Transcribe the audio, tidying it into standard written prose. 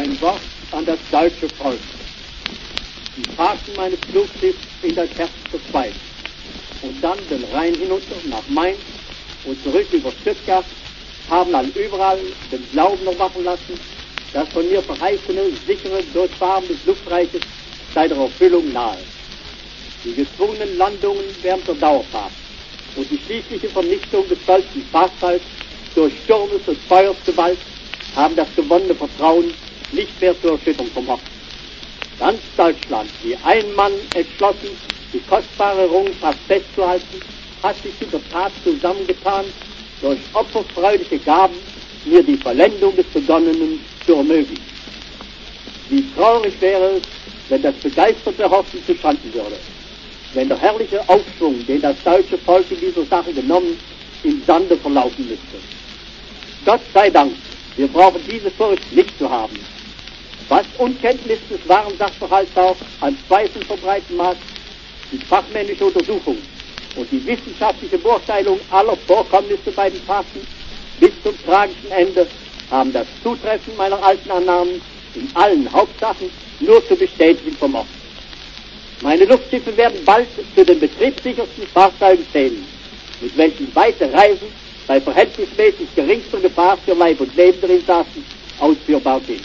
Ein Wort an das deutsche Volk. Die Fahrten meines Flugschiffs in das Herz des Schweiz und dann den Rhein hinunter nach Mainz und zurück über Stuttgart haben überall den Glauben erwachen lassen, das von mir verheißene, sichere Durchfahren des Luftreiches sei der Erfüllung nahe. Die gezwungenen Landungen während der Dauerfahrt und die schließliche Vernichtung des stolzen Fahrzeugs durch Sturmes und Feuersgewalt haben das gewonnene Vertrauen nicht mehr zu erschüttern vermocht. Ganz Deutschland, wie ein Mann entschlossen, die kostbare Errungenschaft festzuhalten, hat sich in der Tat zusammengetan, durch opferfreudige Gaben mir die Vollendung des Begonnenen zu ermöglichen. Wie traurig wäre es, wenn das begeisterte Hoffen zuschanden würde, wenn der herrliche Aufschwung, den das deutsche Volk in dieser Sache genommen, im Sande verlaufen müsste. Gott sei Dank, wir brauchen diese Furcht nicht zu haben. Was Unkenntnis des wahren Sachverhalts auch an Zweifel verbreiten mag, die fachmännische Untersuchung und die wissenschaftliche Beurteilung aller Vorkommnisse bei den Fahrten bis zum tragischen Ende haben das Zutreffen meiner alten Annahmen in allen Hauptsachen nur zu bestätigen vermocht. Meine Luftschiffe werden bald zu den betriebssichersten Fahrzeugen zählen, mit welchen weite Reisen bei verhältnismäßig geringster Gefahr für Leib und Leben der Insassen ausführbar sind.